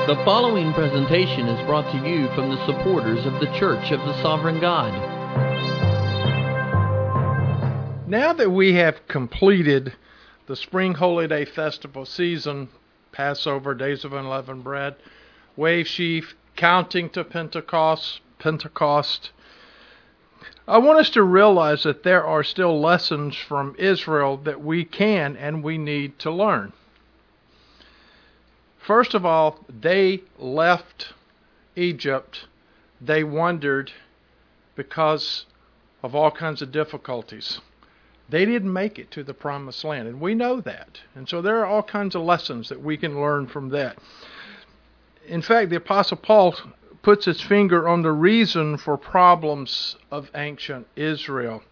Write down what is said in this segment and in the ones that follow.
The following presentation is brought to you from the supporters of the Church of the Sovereign God. Now that we have completed the Spring Holy Day Festival season, Passover, Days of Unleavened Bread, Wave Sheaf, counting to Pentecost, I want us to realize that there are still lessons from Israel that we can and we need to learn. First of all, they left Egypt. They wandered because of all kinds of difficulties. They didn't make it to the Promised Land, and we know that. And so there are all kinds of lessons that we can learn from that. In fact, the Apostle Paul puts his finger on the reason for problems of ancient Israel.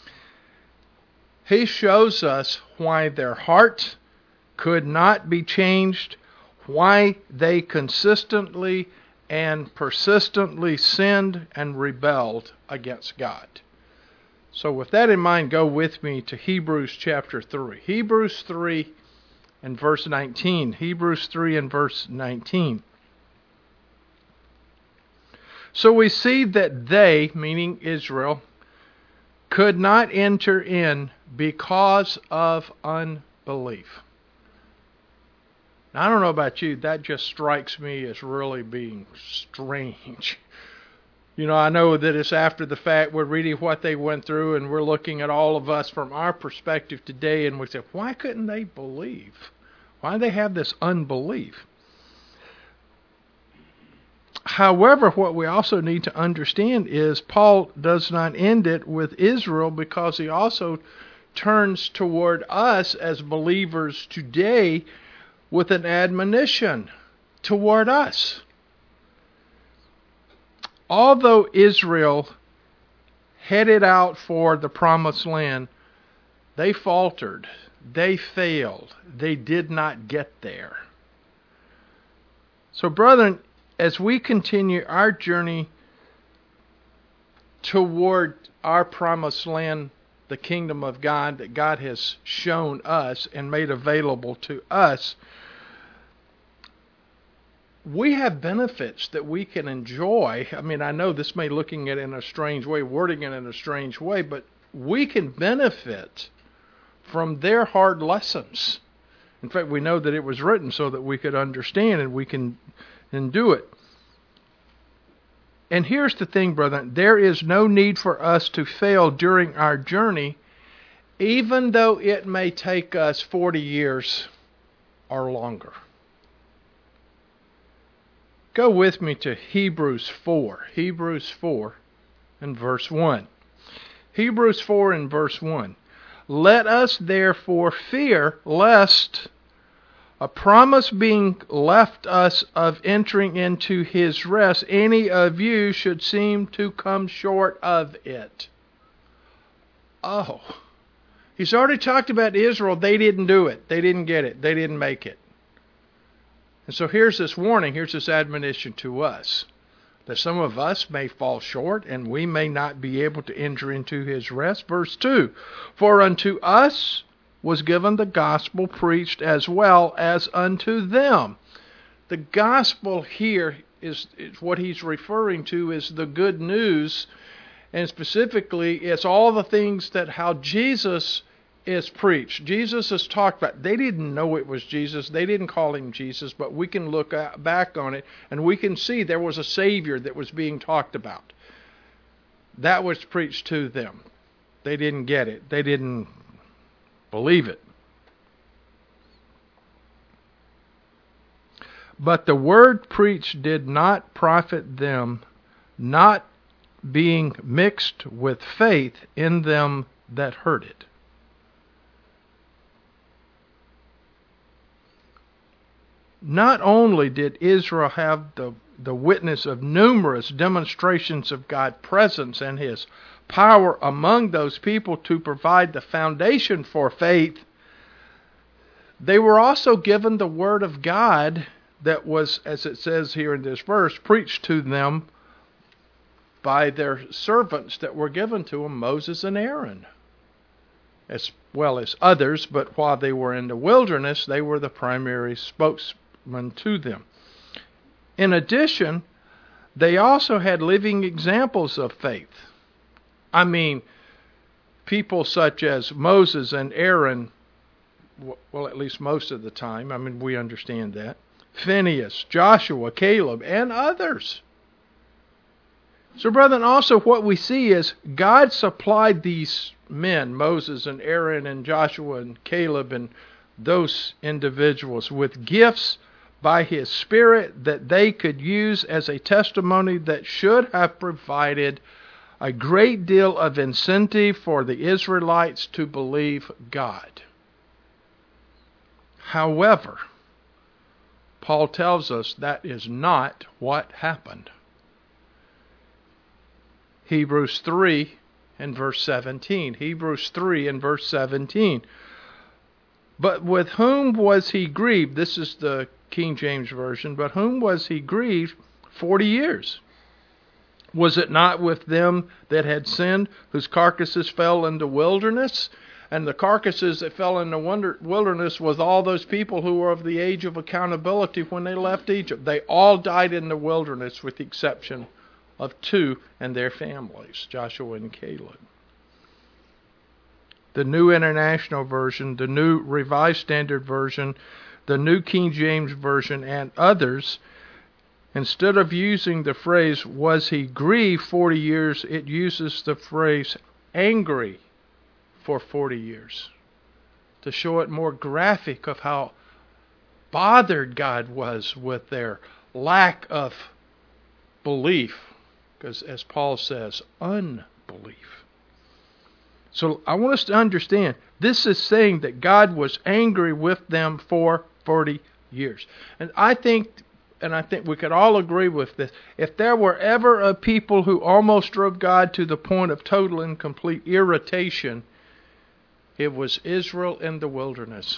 He shows us why their heart could not be changed, why they consistently and persistently sinned and rebelled against God. So with that in mind, go with me to Hebrews chapter 3. Hebrews 3 and verse 19. Hebrews 3 and verse 19. So we see that they, meaning Israel, could not enter in because of unbelief. Now, I don't know about you, that just strikes me as really being strange. You know, I know that it's after the fact, we're reading what they went through, and we're looking at all of us from our perspective today, and we say, why couldn't they believe? Why do they have this unbelief? However, what we also need to understand is Paul does not end it with Israel, because he also turns toward us as believers today with an admonition toward us. Although Israel headed out for the Promised Land, they faltered, they failed, they did not get there. So, brethren, as we continue our journey toward our Promised Land, the kingdom of God that God has shown us and made available to us, we have benefits that we can enjoy. I mean, I know this may looking at it in a strange way, wording it in a strange way, but we can benefit from their hard lessons. In fact, we know that it was written so that we could understand and we can do it. And here's the thing, brethren, there is no need for us to fail during our journey, even though it may take us 40 years or longer. Go with me to Hebrews 4. Hebrews 4 and verse 1. Hebrews 4 and verse 1. Let us therefore fear lest a promise being left us of entering into his rest, any of you should seem to come short of it. Oh, he's already talked about Israel. They didn't do it. They didn't get it. They didn't make it. And so here's this warning, here's this admonition to us, that some of us may fall short and we may not be able to enter into his rest. Verse 2, for unto us was given the gospel preached as well as unto them. The gospel here is what he's referring to is the good news, and specifically it's all the things that how Jesus is preached. Jesus is talked about. They didn't know it was Jesus. They didn't call him Jesus, but we can look back on it and we can see there was a Savior that was being talked about. That was preached to them. They didn't get it. They didn't believe it. But the word preached did not profit them, not being mixed with faith in them that heard it. Not only did Israel have the witness of numerous demonstrations of God's presence and his power among those people to provide the foundation for faith, they were also given the word of God that was, as it says here in this verse, preached to them by their servants that were given to them, Moses and Aaron, as well as others, but while they were in the wilderness, they were the primary spokesman to them. In addition, they also had living examples of faith. I mean, people such as Moses and Aaron, well, at least most of the time, I mean, we understand that. Phineas, Joshua, Caleb, and others. So, brethren, also what we see is God supplied these men, Moses and Aaron and Joshua and Caleb and those individuals, with gifts by His Spirit that they could use as a testimony that should have provided a great deal of incentive for the Israelites to believe God. However, Paul tells us that is not what happened. Hebrews 3 and verse 17. Hebrews 3 and verse 17. But with whom was he grieved? This is the King James Version. But whom was he grieved 40 years? Was it not with them that had sinned, whose carcasses fell in the wilderness? And the carcasses that fell in the wilderness was all those people who were of the age of accountability when they left Egypt. They all died in the wilderness with the exception of 2 and their families, Joshua and Caleb. The New International Version, the New Revised Standard Version, the New King James Version, and others, instead of using the phrase, was he grieved 40 years, it uses the phrase, angry for 40 years, to show it more graphic of how bothered God was with their lack of belief, because as Paul says, unbelief. So I want us to understand, this is saying that God was angry with them for 40 years. And I think we could all agree with this. If there were ever a people who almost drove God to the point of total and complete irritation, it was Israel in the wilderness.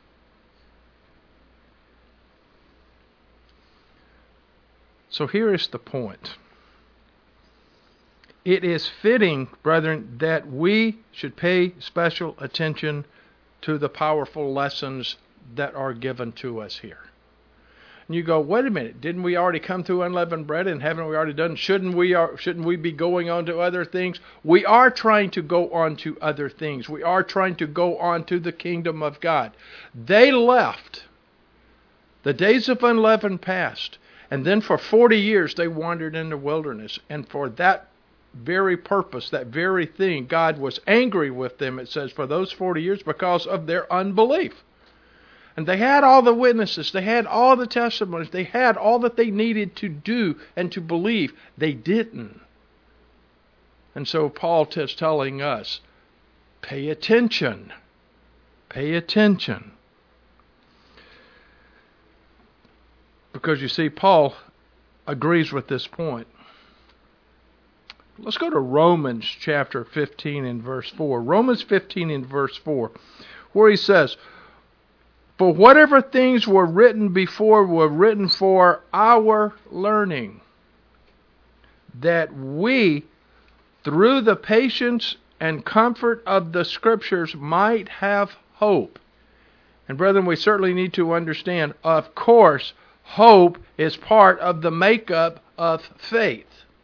So here is the point. It is fitting, brethren, that we should pay special attention to the powerful lessons that are given to us here. And you go, wait a minute, didn't we already come through unleavened bread, and haven't we already done? Shouldn't we be going on to other things? We are trying to go on to other things. We are trying to go on to the kingdom of God. They left. The days of unleavened passed. And then for 40 years they wandered in the wilderness. And for that very purpose, that very thing, God was angry with them, it says, for those 40 years because of their unbelief. And they had all the witnesses, they had all the testimonies, they had all that they needed to do and to believe. They didn't. And so Paul is telling us, pay attention. Pay attention. Because you see, Paul agrees with this point. Let's go to Romans chapter 15 and verse 4. Romans 15 and verse 4, where he says, for whatever things were written before were written for our learning, that we, through the patience and comfort of the Scriptures, might have hope. And brethren, we certainly need to understand, of course, hope is part of the makeup of faith.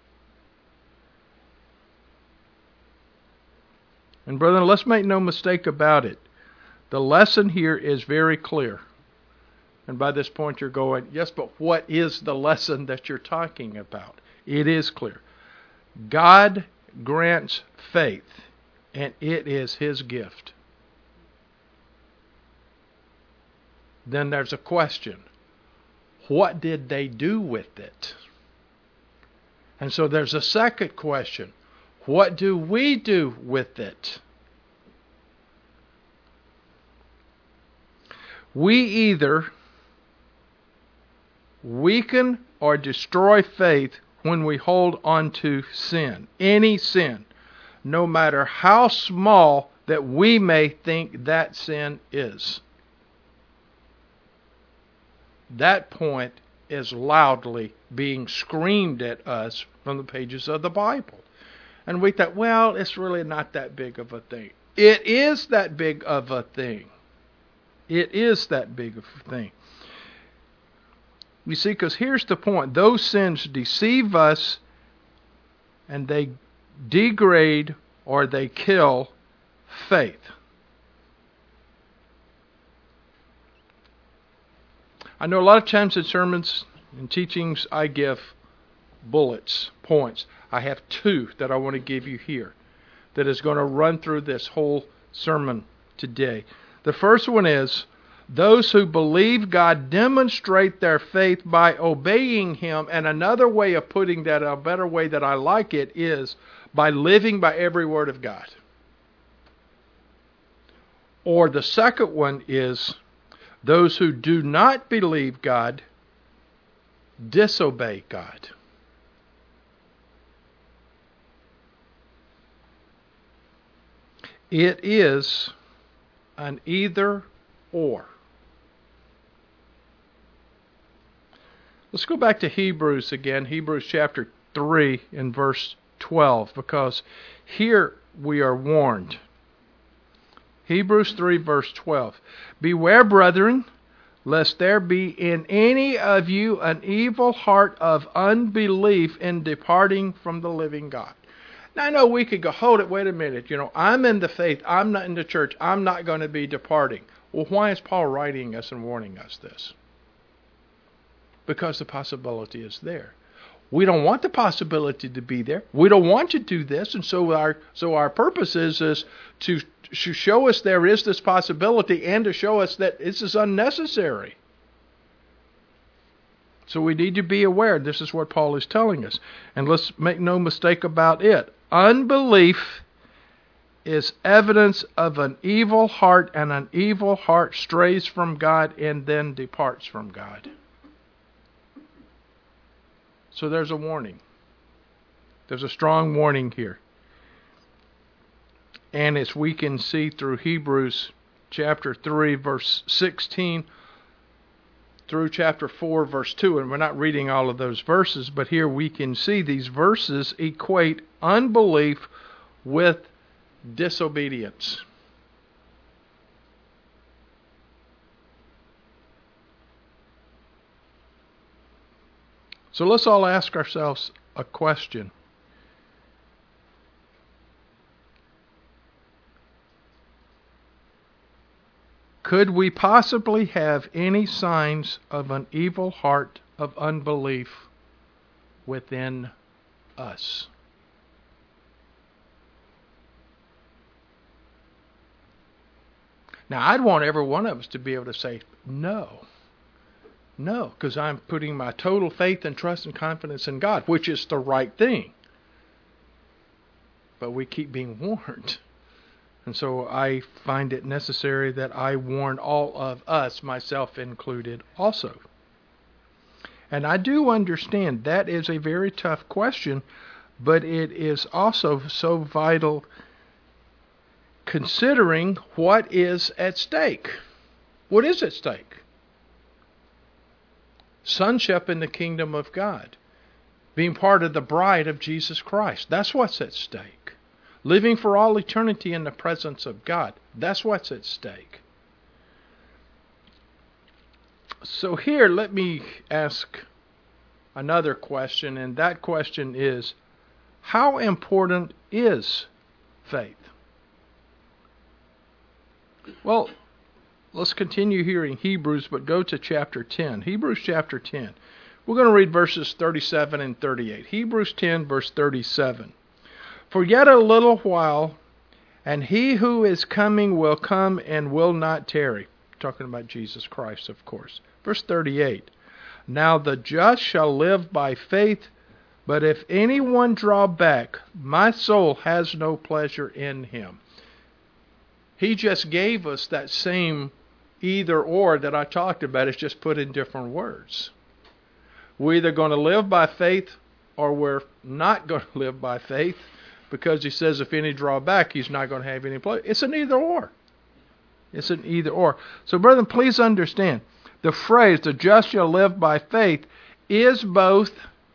And brethren, let's make no mistake about it. The lesson here is very clear. And by this point you're going, yes, but what is the lesson that you're talking about? It is clear. God grants faith, and it is His gift. Then there's a question. What did they do with it? And so there's a second question. What do we do with it? We either weaken or destroy faith when we hold on to sin. Any sin, no matter how small that we may think that sin is. That point is loudly being screamed at us from the pages of the Bible. And we thought, well, it's really not that big of a thing. It is that big of a thing. It is that big of a thing. You see, because here's the point. Those sins deceive us, and they degrade or they kill faith. I know a lot of times in sermons and teachings I give bullets, points. I have two that I want to give you here that is going to run through this whole sermon today. The first one is, those who believe God demonstrate their faith by obeying Him. And another way of putting that, a better way that I like it, is by living by every word of God. Or the second one is, those who do not believe God disobey God. It is an either or. Let's go back to Hebrews again, Hebrews chapter 3 and verse 12, because here we are warned. Hebrews 3 verse 12. Beware, brethren, lest there be in any of you an evil heart of unbelief in departing from the living God. Now, I know we could go, hold it, wait a minute. I'm in the faith. I'm not in the church. I'm not going to be departing. Well, why is Paul writing us and warning us this? Because the possibility is there. We don't want the possibility to be there. We don't want to do this, and so our purpose is to show us there is this possibility and to show us that this is unnecessary. So we need to be aware. This is what Paul is telling us. And let's make no mistake about it. Unbelief is evidence of an evil heart, and an evil heart strays from God and then departs from God. So there's a warning. There's a strong warning here. And as we can see through Hebrews chapter 3 verse 16 through chapter 4 verse 2, and we're not reading all of those verses, but here we can see these verses equate unbelief with disobedience. So let's all ask ourselves a question. Could we possibly have any signs of an evil heart of unbelief within us? Now, I'd want every one of us to be able to say, no. No, because I'm putting my total faith and trust and confidence in God, which is the right thing. But we keep being warned. And so I find it necessary that I warn all of us, myself included, also. And I do understand that is a very tough question, but it is also so vital considering what is at stake. What is at stake? Sonship in the kingdom of God. Being part of the bride of Jesus Christ. That's what's at stake. Living for all eternity in the presence of God. That's what's at stake. So here, let me ask another question, and that question is, how important is faith? Well, let's continue here in Hebrews, but go to chapter 10. Hebrews chapter 10. We're going to read verses 37 and 38. Hebrews 10, verse 37. For yet a little while, and he who is coming will come and will not tarry. Talking about Jesus Christ, of course. Verse 38. Now the just shall live by faith, but if anyone draw back, my soul has no pleasure in him. He just gave us that same either or that I talked about. It's just put in different words. We're either going to live by faith or we're not going to live by faith, because he says if any draw back, he's not going to have any pleasure. It's an either or. It's an either or. So, brethren, please understand, the phrase, the just shall live by faith, is both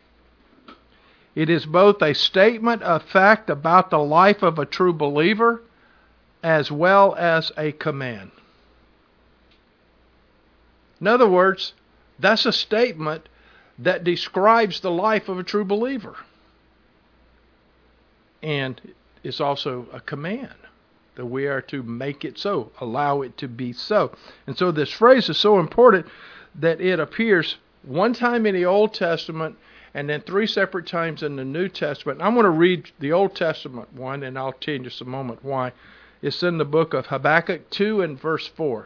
a statement of fact about the life of a true believer, as well as a command. In other words, That's a statement that describes the life of a true believer. And it's also a command that we are to make it so, allow it to be so. And so this phrase is so important that it appears one time in the Old Testament and then 3 separate times in the New Testament. I'm going to read the Old Testament one, and I'll tell you in just a moment why. It's in the book of Habakkuk 2 and verse 4.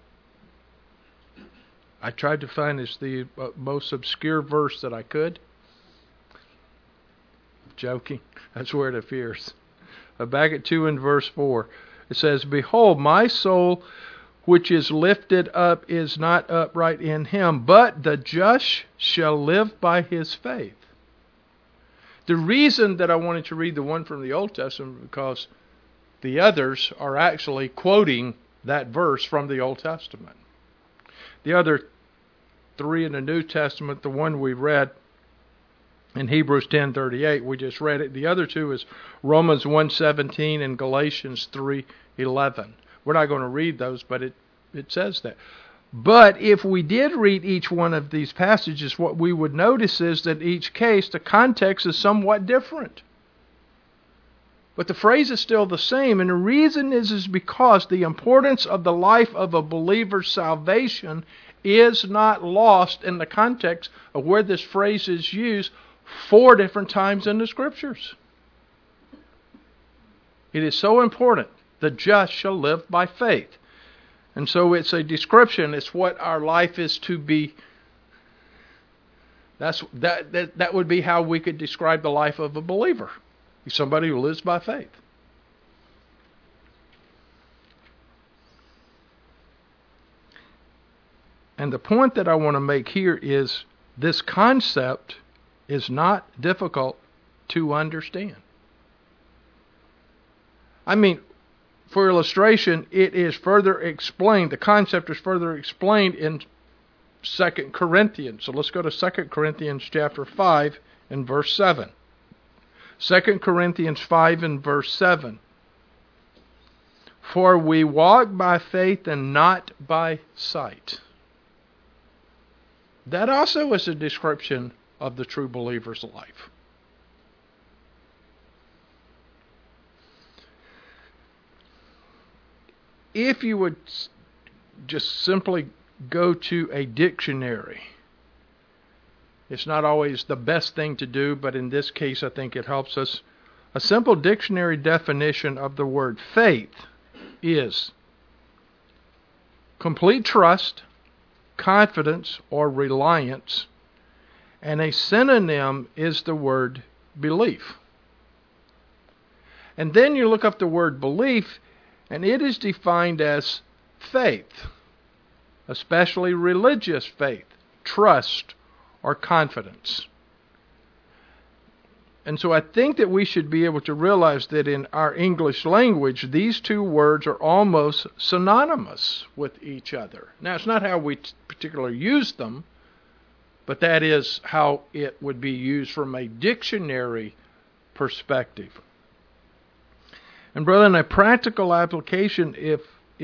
I tried to find this the most obscure verse that I could. Joking. That's where it appears. Habakkuk 2 and verse 4. It says, "Behold, my soul which is lifted up is not upright in him, but the just shall live by his faith." The reason that I wanted to read the one from the Old Testament because the others are actually quoting that verse from the Old Testament. The other 3 in the New Testament, the one we read in Hebrews 10:38, we just read it. The other 2 is Romans 1:17 and Galatians 3:11. We're not going to read those, but it says that. But if we did read each one of these passages, what we would notice is that in each case, the context is somewhat different. But the phrase is still the same, and the reason is because the importance of the life of a believer's salvation is not lost in the context of where this phrase is used 4 different times in the Scriptures. It is so important. The just shall live by faith. And so it's a description. It's what our life is to be. That would be how we could describe the life of a believer. He's somebody who lives by faith. And the point that I want to make here is this concept is not difficult to understand. I mean, for illustration, it is further explained, the concept is further explained in 2 Corinthians. So let's go to 2 Corinthians chapter 5 and verse 7. 2 Corinthians 5 and verse 7. "For we walk by faith and not by sight." That also is a description of the true believer's life. If you would just simply go to a dictionary, it's not always the best thing to do, but in this case I think it helps us. A simple dictionary definition of the word faith is complete trust, confidence, or reliance, and a synonym is the word belief. And then you look up the word belief, and it is defined as faith, especially religious faith, trust, or confidence. And so I think that we should be able to realize that in our English language, these 2 words are almost synonymous with each other. Now, it's not how we particularly use them, but that is how it would be used from a dictionary perspective. And brethren, a practical application of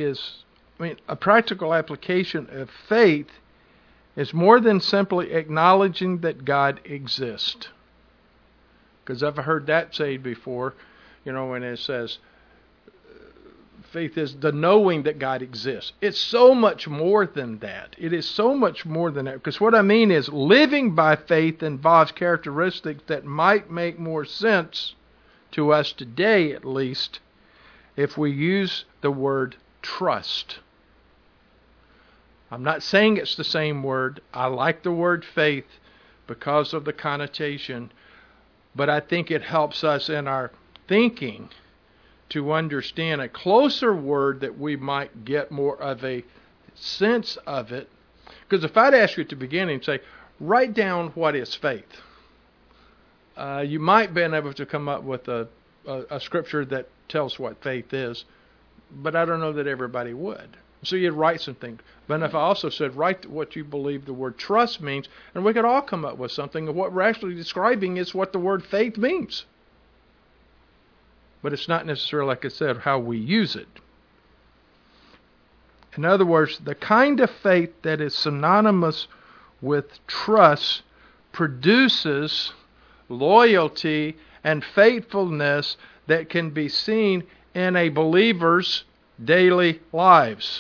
faith is more than simply acknowledging that God exists. Because I've heard that said before, when it says faith is the knowing that God exists. It's so much more than that. It is so much more than that. Because what I mean is living by faith involves characteristics that might make more sense to us today, at least, if we use the word trust. I'm not saying it's the same word. I like the word faith because of the connotation, but I think it helps us in our thinking to understand a closer word that we might get more of a sense of it. Because if I'd ask you at the beginning, say, write down what is faith, you might be able to come up with a scripture that tells what faith is, but I don't know that everybody would. So you'd write something. But if I also said, write what you believe the word trust means, and we could all come up with something. And what we're actually describing is what the word faith means. But it's not necessarily, like I said, how we use it. In other words, the kind of faith that is synonymous with trust produces loyalty and faithfulness that can be seen in a believer's daily lives.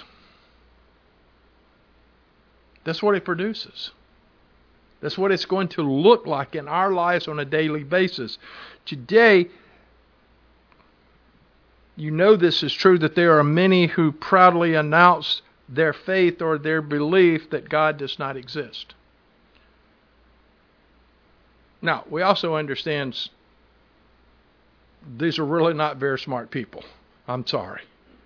That's what it produces. That's what it's going to look like in our lives on a daily basis. Today, you know this is true, that there are many who proudly announce their faith or their belief that God does not exist. Now, we also understand these are really not very smart people. I'm sorry.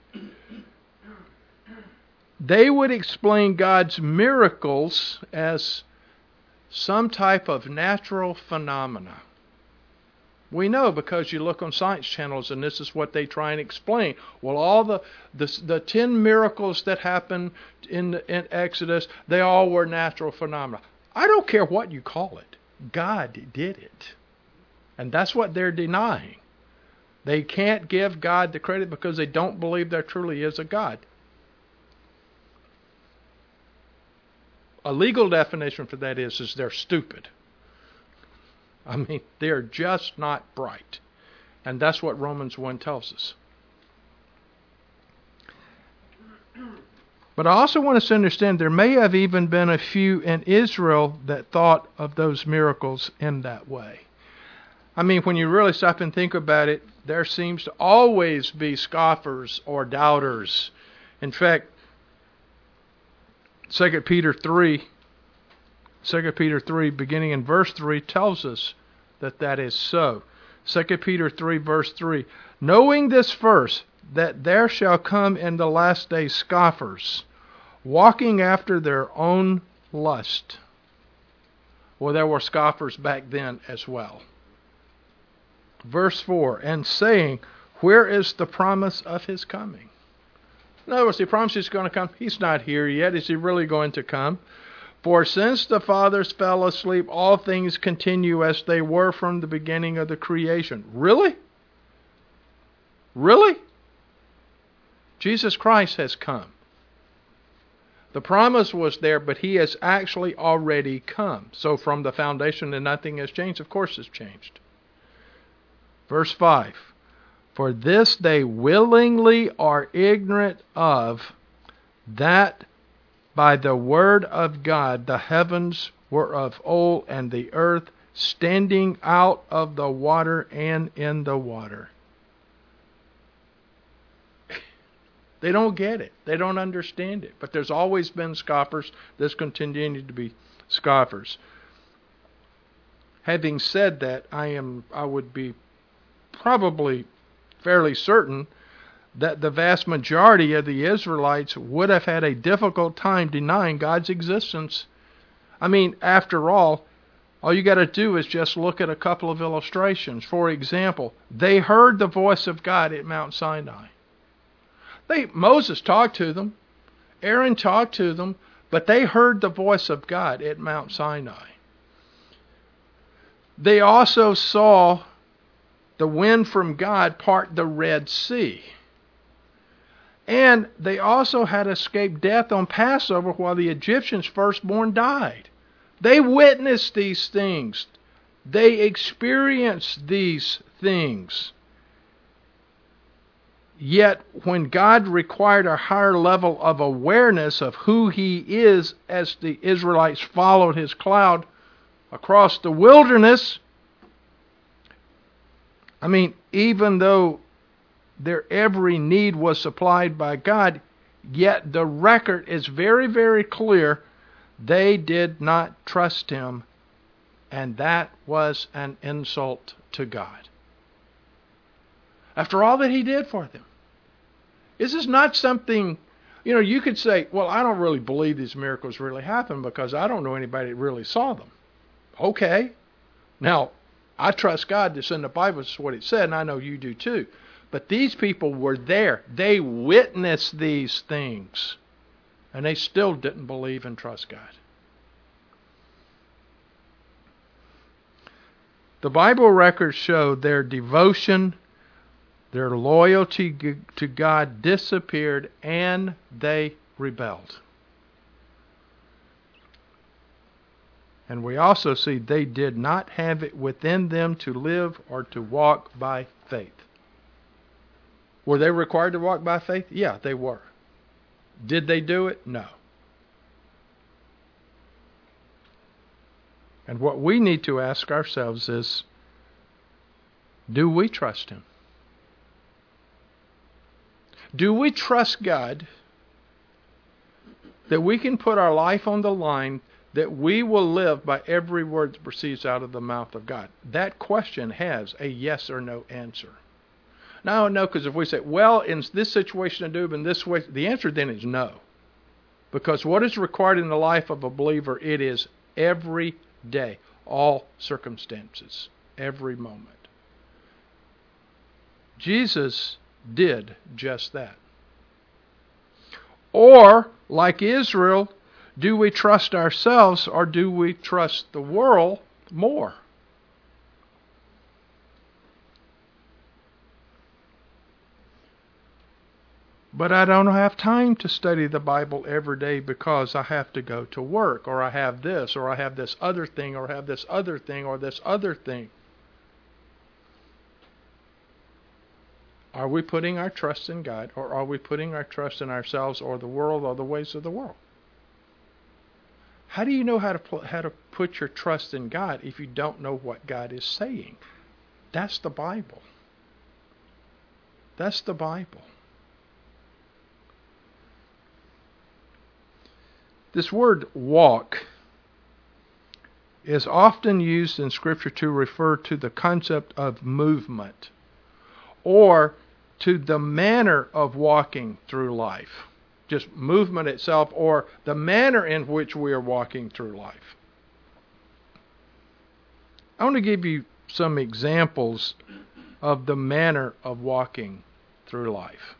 They would explain God's miracles as some type of natural phenomena. We know because you look on science channels and this is what they try and explain. Well, all the 10 miracles that happened in Exodus, they all were natural phenomena. I don't care what you call it. God did it. And that's what they're denying. They can't give God the credit because they don't believe there truly is a God. A legal definition for that is they're stupid. I mean, they're just not bright. And that's what Romans 1 tells us. But I also want us to understand there may have even been a few in Israel that thought of those miracles in that way. I mean, when you really stop and think about it, there seems to always be scoffers or doubters. In fact, 2 Peter 3, beginning in verse 3, tells us that is so. 2 Peter 3, verse 3, knowing this first, that there shall come in the last days scoffers, walking after their own lust. Well, there were scoffers back then as well. Verse 4, and saying, where is the promise of his coming? In other words, he promised he's going to come. He's not here yet. Is he really going to come? For since the fathers fell asleep, all things continue as they were from the beginning of the creation. Really? Really? Jesus Christ has come. The promise was there, but he has actually already come. So from the foundation and nothing has changed. Of course it's changed. Verse 5. For this they willingly are ignorant of, that by the word of God the heavens were of old, and the earth standing out of the water and in the water. They don't get it. They don't understand it. But there's always been scoffers. There's continued to be scoffers. Having said that, I would be probably fairly certain that the vast majority of the Israelites would have had a difficult time denying God's existence. I mean, after all you got to do is just look at a couple of illustrations. For example, they heard the voice of God at Mount Sinai. Moses talked to them, Aaron talked to them, but they heard the voice of God at Mount Sinai. They also saw the wind from God part the Red Sea. And they also had escaped death on Passover while the Egyptians' firstborn died. They witnessed these things. They experienced these things. Yet when God required a higher level of awareness of who He is as the Israelites followed His cloud across the wilderness, I mean, even though their every need was supplied by God, yet the record is very, very clear. They did not trust Him, and that was an insult to God. After all that He did for them. This is not something, you could say, well, I don't really believe these miracles really happened because I don't know anybody that really saw them. Okay. Now, I trust God that's in the Bible. This is what it said, and I know you do too. But these people were there. They witnessed these things. And they still didn't believe and trust God. The Bible records show their devotion, their loyalty to God disappeared, and they rebelled. And we also see they did not have it within them to live or to walk by faith. Were they required to walk by faith? Yeah, they were. Did they do it? No. And what we need to ask ourselves is, do we trust Him? Do we trust God that we can put our life on the line, that we will live by every word that proceeds out of the mouth of God? That question has a yes or no answer. Now, no, because if we say, well, in this situation I do, but in this way, the answer then is no. Because what is required in the life of a believer, it is every day, all circumstances, every moment. Jesus did just that. Or, like Israel, do we trust ourselves or do we trust the world more? But I don't have time to study the Bible every day because I have to go to work, or I have this, or I have this other thing, or I have this other thing, or this other thing. Are we putting our trust in God, or are we putting our trust in ourselves or the world or the ways of the world? How do you know how to put your trust in God if you don't know what God is saying? That's the Bible. That's the Bible. This word walk is often used in Scripture to refer to the concept of movement or to the manner of walking through life. Just movement itself or the manner in which we are walking through life. I want to give you some examples of the manner of walking through life.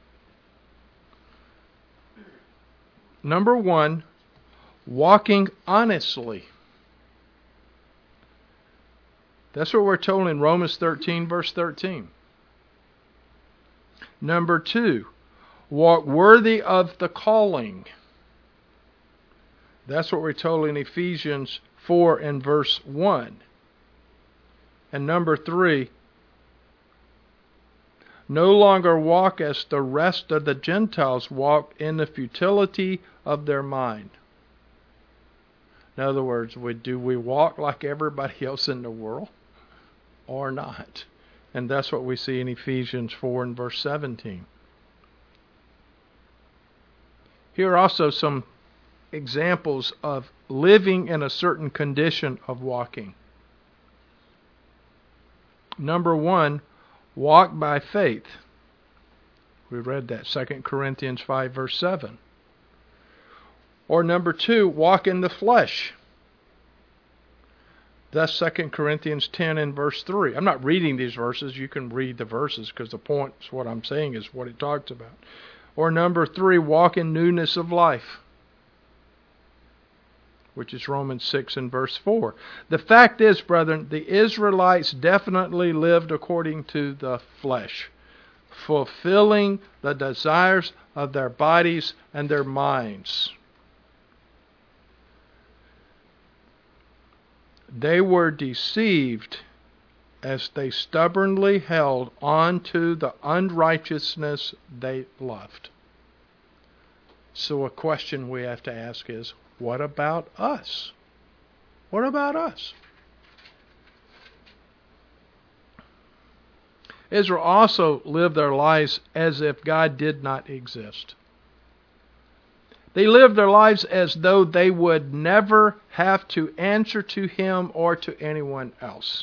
Number one, walking honestly. That's what we're told in Romans 13, verse 13. Number two, walk worthy of the calling. That's what we're told in Ephesians 4 and verse 1. And number three, no longer walk as the rest of the Gentiles walk in the futility of their mind. In other words, do we walk like everybody else in the world or not? And that's what we see in Ephesians 4 and verse 17. Here are also some examples of living in a certain condition of walking. Number one, walk by faith. We read that, 2 Corinthians 5 verse 7. Or number two, walk in the flesh. That's 2 Corinthians 10 and verse 3. I'm not reading these verses. You can read the verses because the point is what I'm saying is what it talks about. Or number three, walk in newness of life, which is Romans 6 and verse 4. The fact is, brethren, the Israelites definitely lived according to the flesh, fulfilling the desires of their bodies and their minds. They were deceived as they stubbornly held on to the unrighteousness they loved. So a question we have to ask is, what about us? What about us? Israel also lived their lives as if God did not exist. They lived their lives as though they would never have to answer to Him or to anyone else.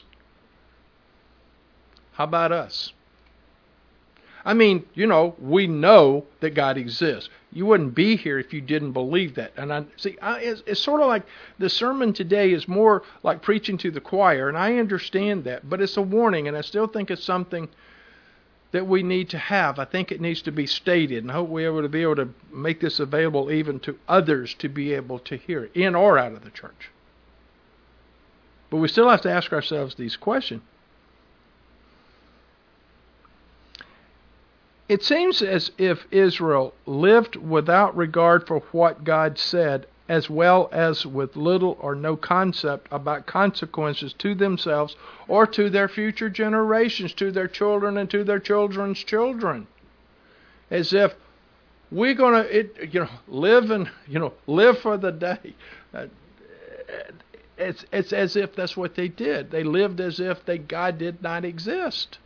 How about us? I mean, we know that God exists. You wouldn't be here if you didn't believe that. And it's sort of like the sermon today is more like preaching to the choir, and I understand that, but it's a warning, and I still think it's something that we need to have. I think it needs to be stated, and I hope we're able to be able to make this available even to others to be able to hear it, in or out of the church. But we still have to ask ourselves these questions. It seems as if Israel lived without regard for what God said as well as with little or no concept about consequences to themselves or to their future generations, to their children and to their children's children. As if we're going to, live for the day. It's as if that's what they did. They lived as if God did not exist.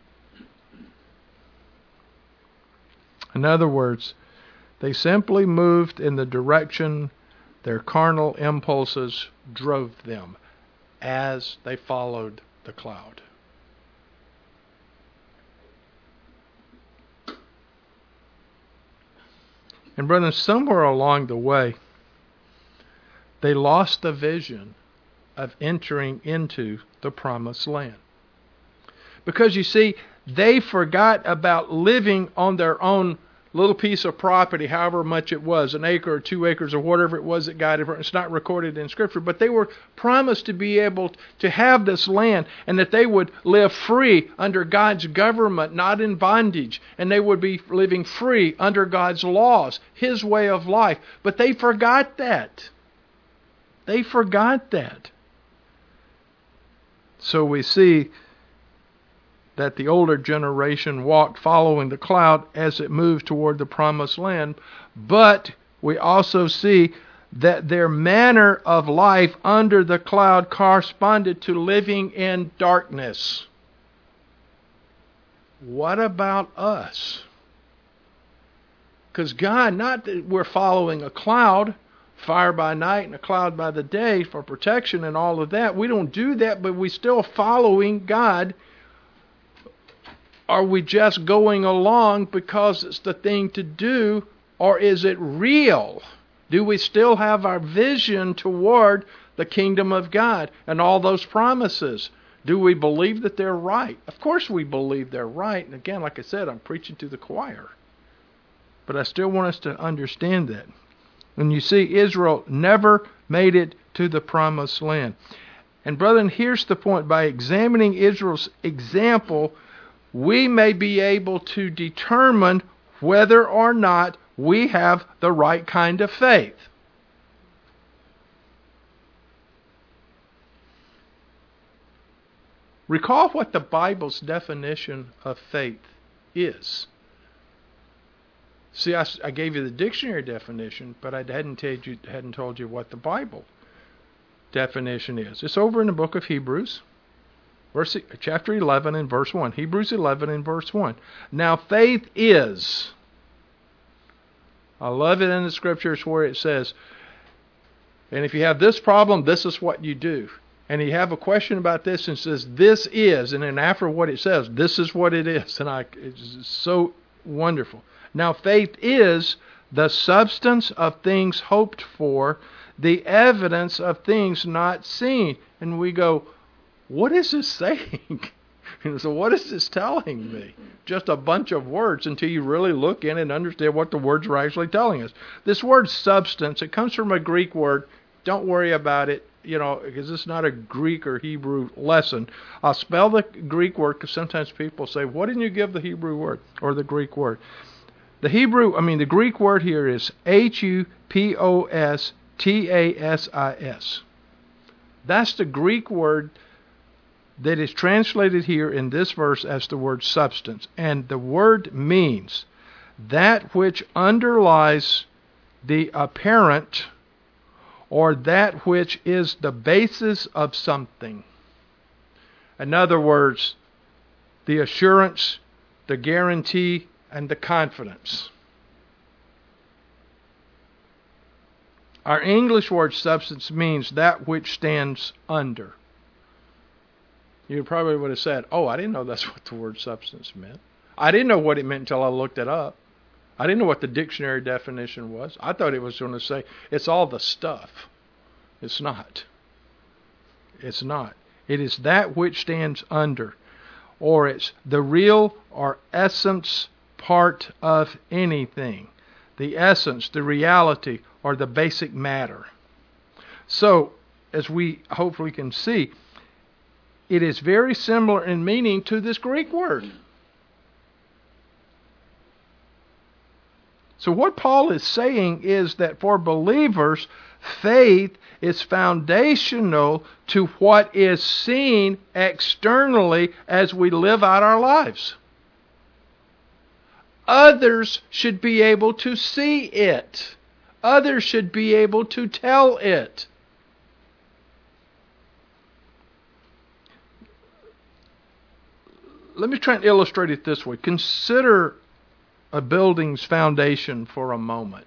In other words, they simply moved in the direction their carnal impulses drove them as they followed the cloud. And brethren, somewhere along the way, they lost the vision of entering into the promised land. Because you see, they forgot about living on their own little piece of property, however much it was, an acre or 2 acres or whatever it was that God had. It's not recorded in Scripture, but they were promised to be able to have this land and that they would live free under God's government, not in bondage, and they would be living free under God's laws, His way of life. But they forgot that. They forgot that. So we see that the older generation walked following the cloud as it moved toward the promised land, but we also see that their manner of life under the cloud corresponded to living in darkness. What about us? Because God, not that we're following a cloud, fire by night and a cloud by the day for protection and all of that. We don't do that, but we're still following God. Are we just going along because it's the thing to do, or is it real? Do we still have our vision toward the kingdom of God and all those promises? Do we believe that they're right? Of course we believe they're right. And again, like I said, I'm preaching to the choir. But I still want us to understand that. And you see, Israel never made it to the promised land. And brethren, here's the point. By examining Israel's example, we may be able to determine whether or not we have the right kind of faith. Recall what the Bible's definition of faith is. See, I gave you the dictionary definition, but I hadn't told you what the Bible definition is. It's over in the book of Hebrews. Chapter 11 and verse 1. Hebrews 11 and verse 1. Now faith is. I love it in the Scriptures where it says, and if you have this problem, this is what you do. And you have a question about this and says, this is. And then after what it says, this is what it is. And it's so wonderful. Now faith is the substance of things hoped for, the evidence of things not seen. And we go, what is this saying? So what is this telling me? Just a bunch of words until you really look in and understand what the words are actually telling us. This word substance, it comes from a Greek word. Don't worry about it, because it's not a Greek or Hebrew lesson. I'll spell the Greek word because sometimes people say, why didn't you give the Hebrew word or the Greek word? The Greek word here is Hupostassis. That's the Greek word that is translated here in this verse as the word substance. And the word means that which underlies the apparent, or that which is the basis of something. In other words, the assurance, the guarantee, and the confidence. Our English word substance means that which stands under. You probably would have said, oh, I didn't know that's what the word substance meant. I didn't know what it meant until I looked it up. I didn't know what the dictionary definition was. I thought it was going to say, it's all the stuff. It's not. It's not. It is that which stands under. Or it's the real or essence part of anything. The essence, the reality, or the basic matter. So, as we hopefully can see, it is very similar in meaning to this Greek word. So what Paul is saying is that for believers, faith is foundational to what is seen externally as we live out our lives. Others should be able to see it. Others should be able to tell it. Let me try and illustrate it this way. Consider a building's foundation for a moment.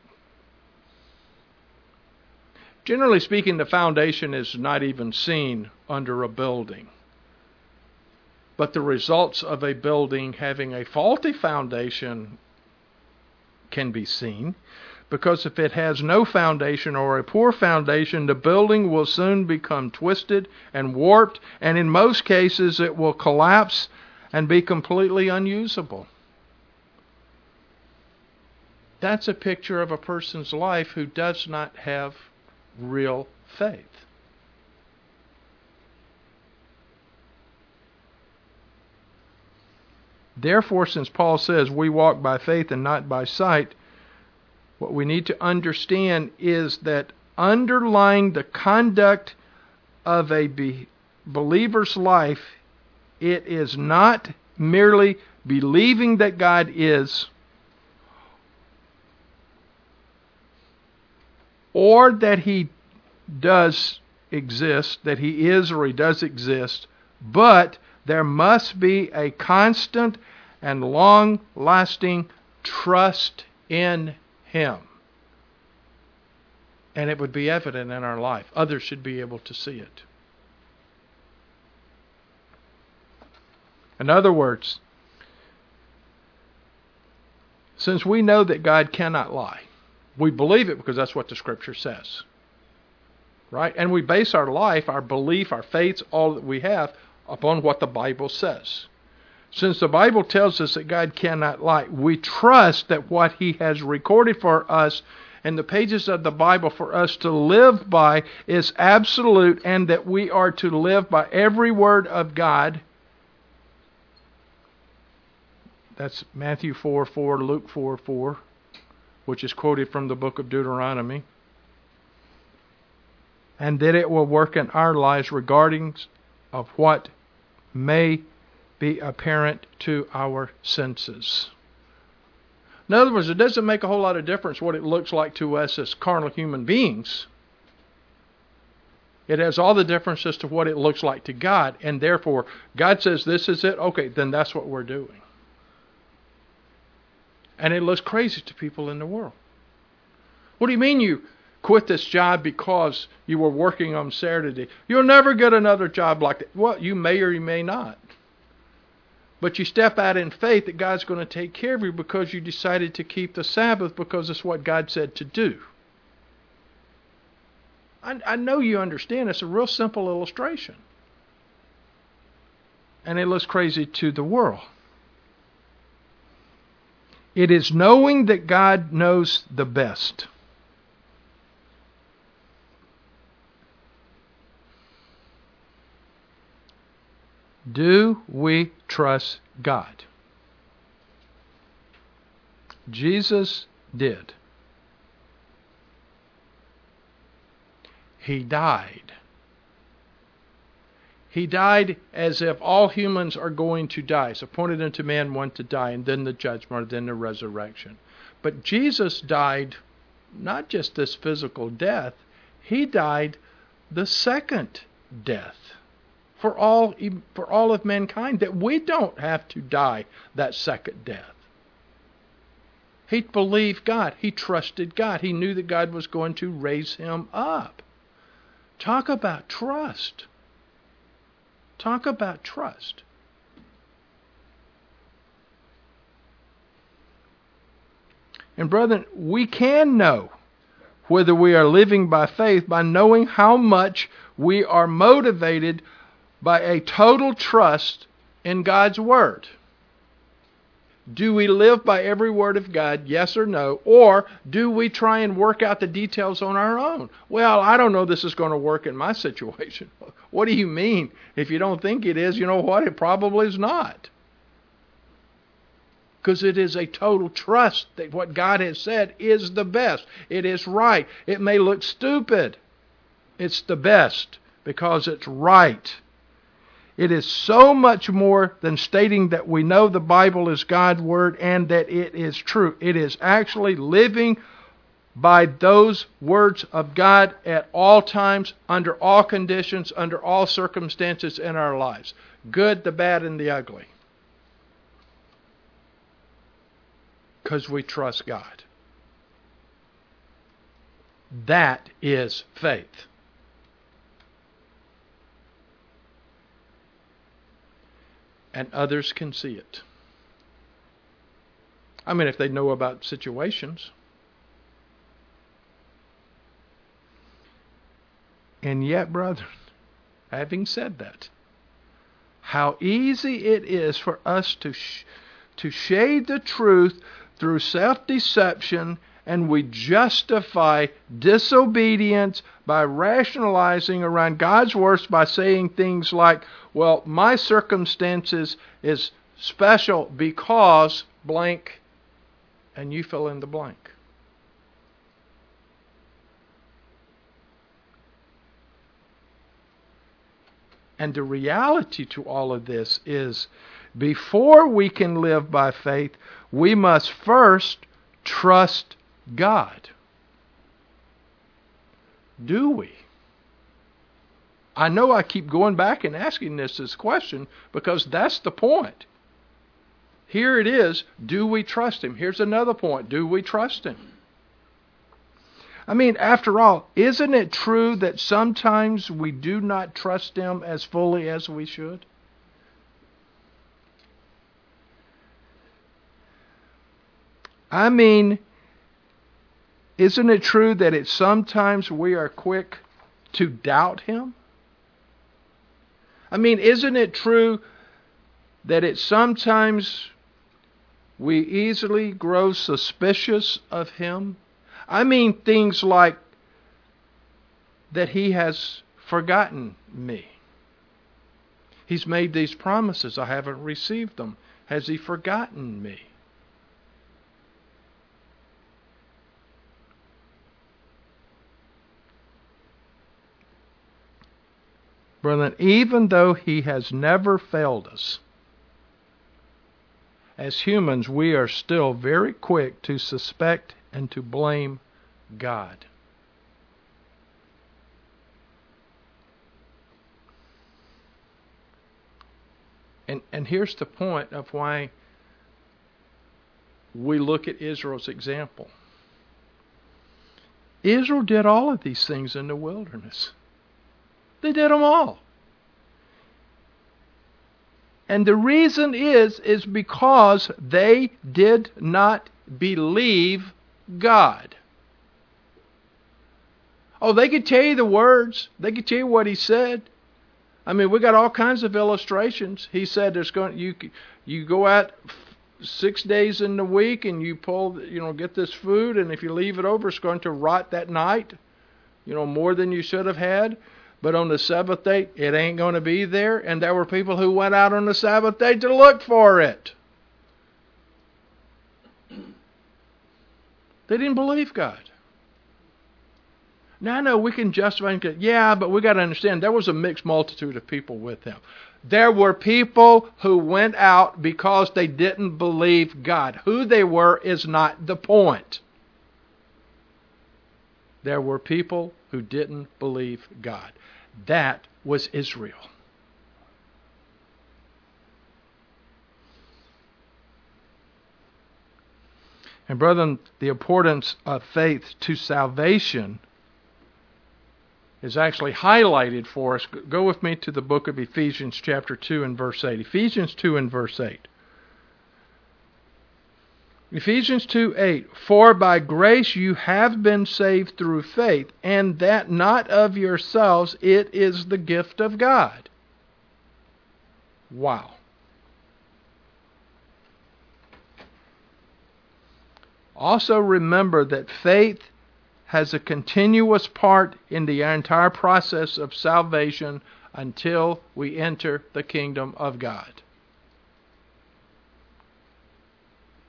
Generally speaking, the foundation is not even seen under a building. But the results of a building having a faulty foundation can be seen, because if it has no foundation or a poor foundation, the building will soon become twisted and warped, and in most cases it will collapse and be completely unusable. That's a picture of a person's life who does not have real faith. Therefore, since Paul says we walk by faith and not by sight, what we need to understand is that underlying the conduct of a believer's life, it is not merely believing that God is, or that He does exist, that He is or He does exist, but there must be a constant and long-lasting trust in Him. And it would be evident in our life. Others should be able to see it. In other words, since we know that God cannot lie, we believe it because that's what the Scripture says. Right? And we base our life, our belief, our faith, all that we have upon what the Bible says. Since the Bible tells us that God cannot lie, we trust that what He has recorded for us in the pages of the Bible for us to live by is absolute, and that we are to live by every word of God. That's Matthew 4:4, Luke 4:4, which is quoted from the book of Deuteronomy. And that it will work in our lives regarding of what may be apparent to our senses. In other words, it doesn't make a whole lot of difference what it looks like to us as carnal human beings. It has all the difference as to what it looks like to God, and therefore, God says this is it, okay, then that's what we're doing. And it looks crazy to people in the world. What do you mean you quit this job because you were working on Saturday? You'll never get another job like that. Well, you may or you may not. But you step out in faith that God's going to take care of you because you decided to keep the Sabbath because it's what God said to do. I know you understand. It's a real simple illustration. And it looks crazy to the world. It is knowing that God knows the best. Do we trust God? Jesus did. He died. He died as if all humans are going to die. It's appointed unto man one to die, and then the judgment, then the resurrection. But Jesus died not just this physical death, He died the second death. For all of mankind, that we don't have to die that second death. He believed God. He trusted God. He knew that God was going to raise him up. Talk about trust. Talk about trust. And brethren, we can know whether we are living by faith by knowing how much we are motivated by a total trust in God's Word. Do we live by every word of God, yes or no? Or do we try and work out the details on our own? Well, I don't know this is going to work in my situation. What do you mean? If you don't think it is, you know what? It probably is not. Because it is a total trust that what God has said is the best. It is right. It may look stupid. It's the best because it's right. It is so much more than stating that we know the Bible is God's Word and that it is true. It is actually living by those words of God at all times, under all conditions, under all circumstances in our lives. Good, the bad, and the ugly. Because we trust God. That is faith. And others can see it. I mean, if they know about situations. And yet, brethren, having said that, how easy it is for us to shade the truth through self-deception, and we justify disobedience by rationalizing around God's words by saying things like, well, my circumstances is special because blank, and you fill in the blank. And the reality to all of this is, before we can live by faith, we must first trust God. Do we? I know I keep going back and asking this question because that's the point. Here it is, do we trust Him? Here's another point, do we trust Him? I mean, after all, isn't it true that sometimes we do not trust Him as fully as we should? I mean, isn't it true that sometimes we are quick to doubt Him? I mean, isn't it true that sometimes we easily grow suspicious of Him? I mean things like that He has forgotten me. He's made these promises. I haven't received them. Has He forgotten me? Brethren, even though He has never failed us, as humans, we are still very quick to suspect and to blame God. And here's the point of why we look at Israel's example. Israel did all of these things in the wilderness. They did them all. And the reason is because they did not believe God. Oh, they could tell you the words. They could tell you what He said. I mean, we got all kinds of illustrations. He said you go out 6 days in the week and you get this food, and if you leave it over, it's going to rot that night, more than you should have had. But on the Sabbath day, it ain't going to be there. And there were people who went out on the Sabbath day to look for it. They didn't believe God. Now I know we can justify and say, yeah, but we got to understand there was a mixed multitude of people with Him. There were people who went out because they didn't believe God. Who they were is not the point. There were people who didn't believe God. That was Israel. And brethren, the importance of faith to salvation is actually highlighted for us. Go with me to the book of Ephesians chapter 2 and verse 8. Ephesians 2 and verse 8. Ephesians 2:8, for by grace you have been saved through faith, and that not of yourselves, it is the gift of God. Wow. Also remember that faith has a continuous part in the entire process of salvation until we enter the kingdom of God.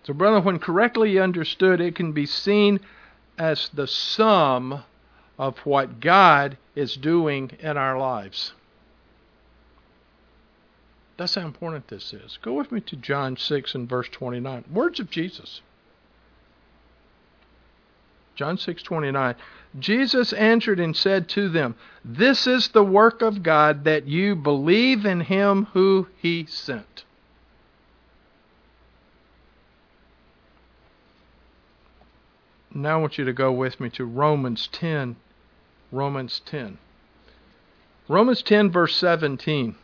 So, brother, when correctly understood, it can be seen as the sum of what God is doing in our lives. That's how important this is. Go with me to John 6 and verse 29. Words of Jesus. John 6:29. Jesus answered and said to them, "This is the work of God, that you believe in him who he sent." Now I want you to go with me to Romans 10. Romans 10. Romans 10 verse 17.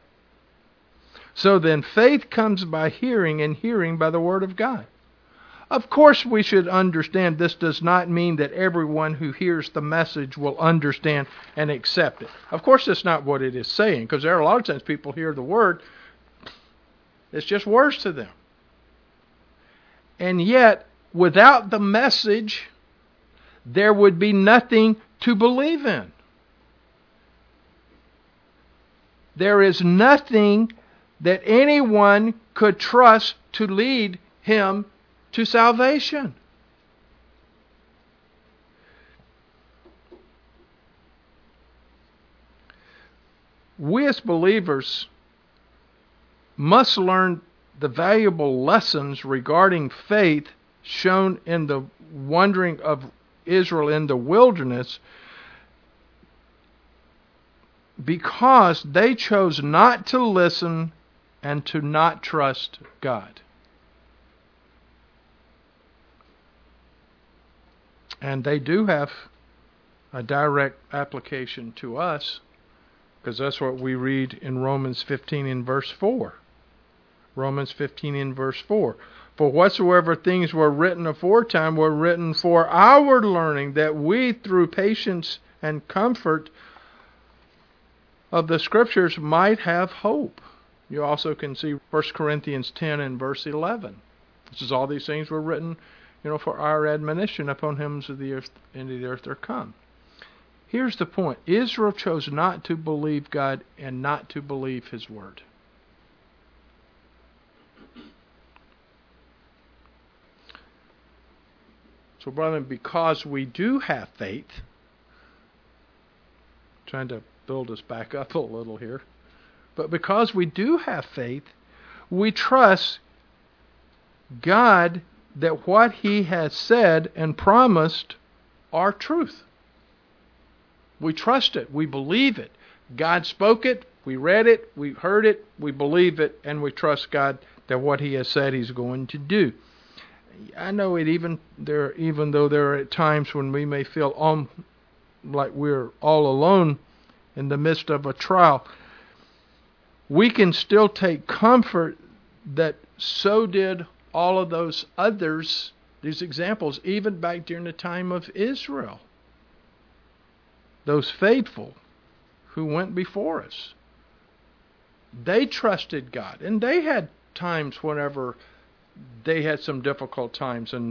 So then faith comes by hearing, and hearing by the word of God. Of course we should understand this does not mean that everyone who hears the message will understand and accept it. Of course that's not what it is saying, because there are a lot of times people hear the word, it's just words to them. And yet, without the message, there would be nothing to believe in. There is nothing that anyone could trust to lead him to salvation. We as believers must learn the valuable lessons regarding faith shown in the wandering of Israel in the wilderness, because they chose not to listen and to not trust God. And they do have a direct application to us, because that's what we read in Romans 15 in verse 4. Romans 15 in verse 4. For whatsoever things were written aforetime were written for our learning, that we through patience and comfort of the Scriptures might have hope. You also can see 1 Corinthians 10 and verse 11. This is all these things were written, for our admonition upon him of the earth, into the earth are come. Here's the point. Israel chose not to believe God and not to believe his word. So, brother, because we do have faith, trying to build us back up a little here, but because we do have faith, we trust God that what he has said and promised are truth. We trust it. We believe it. God spoke it. We read it. We heard it. We believe it. And we trust God that what he has said he's going to do. I know it even though there are times when we may feel like we're all alone in the midst of a trial, we can still take comfort that so did all of those others, these examples, even back during the time of Israel. Those faithful who went before us. They trusted God. And they had times whenever they had some difficult times and,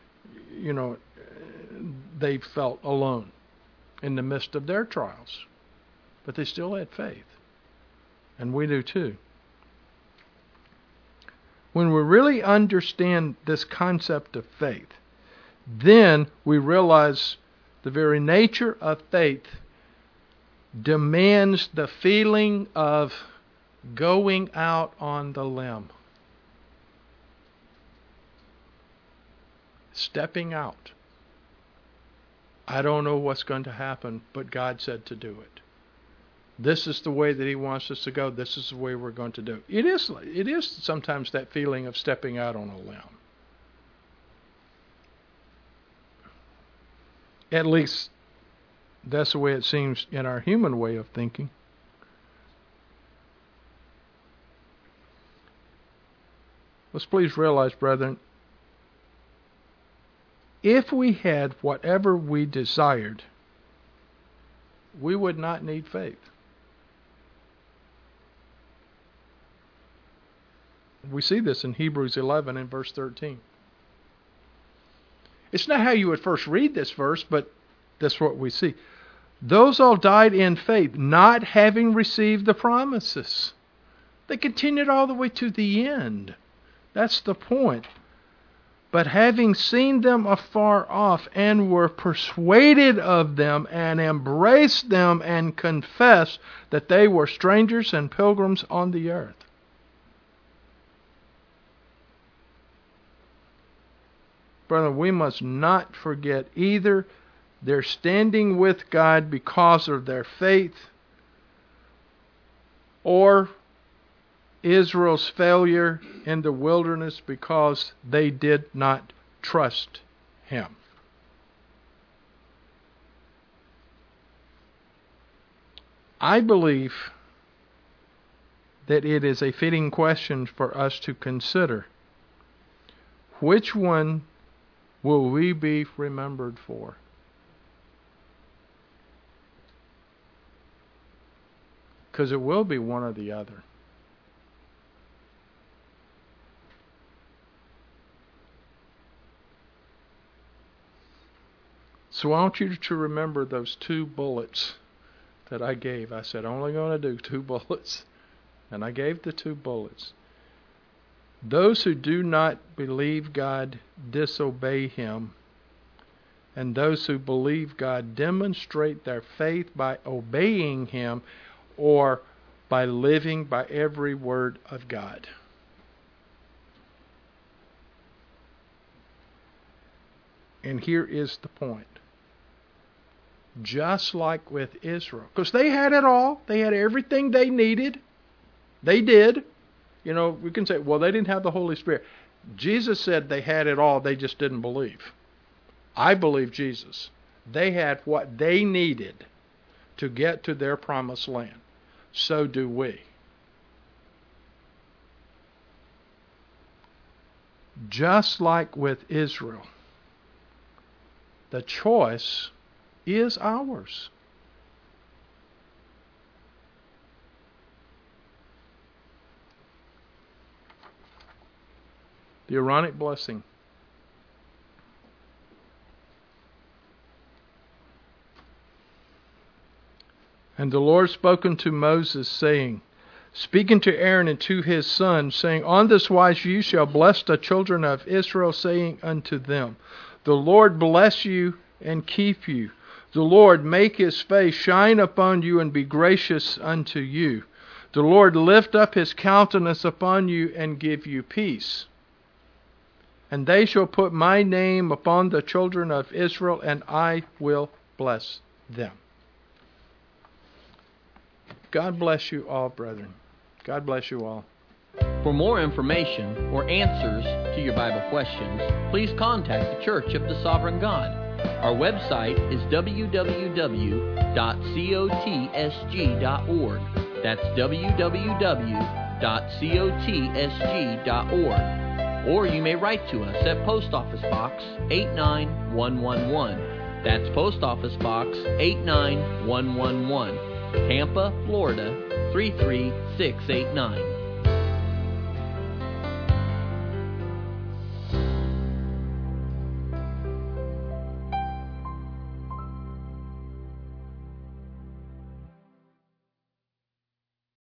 they felt alone in the midst of their trials. But they still had faith. And we do too. When we really understand this concept of faith, then we realize the very nature of faith demands the feeling of going out on the limb. Stepping out. I don't know what's going to happen, but God said to do it. This is the way that he wants us to go. This is the way we're going to do it. It is sometimes that feeling of stepping out on a limb. At least that's the way it seems in our human way of thinking. Let's please realize, brethren, if we had whatever we desired, we would not need faith. We see this in Hebrews 11 and verse 13. It's not how you would first read this verse, but that's what we see. Those all died in faith, not having received the promises. They continued all the way to the end. That's the point. But having seen them afar off, and were persuaded of them, and embraced them, and confessed that they were strangers and pilgrims on the earth. Brother, we must not forget either their standing with God because of their faith, or Israel's failure in the wilderness because they did not trust Him. I believe that it is a fitting question for us to consider. Which one will we be remembered for? Because it will be one or the other. So I want you to remember those 2 bullets that I gave. I said, only going to do 2 bullets. And I gave the 2 bullets. Those who do not believe God disobey Him. And those who believe God demonstrate their faith by obeying Him or by living by every word of God. And here is the point. Just like with Israel. Because they had it all. They had everything they needed. They did. You know, we can say, well, they didn't have the Holy Spirit. Jesus said they had it all. They just didn't believe. I believe Jesus. They had what they needed to get to their promised land. So do we. Just like with Israel, the choice is ours. The Aaronic blessing. And the Lord spoke unto Moses, saying, speaking to Aaron and to his sons, saying, on this wise you shall bless the children of Israel, saying unto them, the Lord bless you and keep you. The Lord make His face shine upon you and be gracious unto you. The Lord lift up His countenance upon you and give you peace. And they shall put my name upon the children of Israel, and I will bless them. God bless you all, brethren. God bless you all. For more information or answers to your Bible questions, please contact the Church of the Sovereign God. Our website is www.cotsg.org. That's www.cotsg.org. Or you may write to us at Post Office Box 89111. That's Post Office Box 89111, Tampa, Florida 33689.